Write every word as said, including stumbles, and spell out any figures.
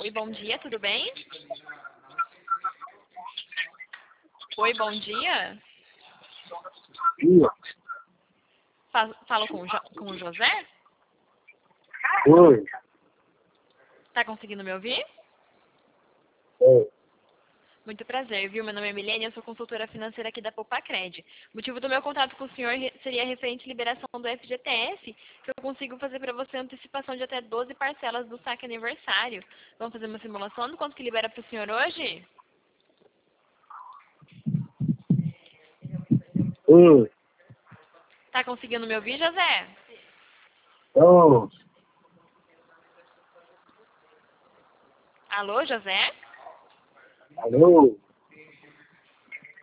Oi, bom dia, tudo bem? Oi, bom dia. Dia. Fa- Falo com o, jo com o José? Oi. Tá conseguindo me ouvir? É. Muito prazer, viu? Meu nome é Milene, eu sou consultora financeira aqui da Poupacred. O motivo do meu contato com o senhor re- seria referente à liberação do F G T S, que eu consigo fazer para você antecipação de até doze parcelas do saque aniversário. Vamos fazer uma simulação do quanto que libera para o senhor hoje? Oi. Tá conseguindo me ouvir, José? Então, Alô, José? alô.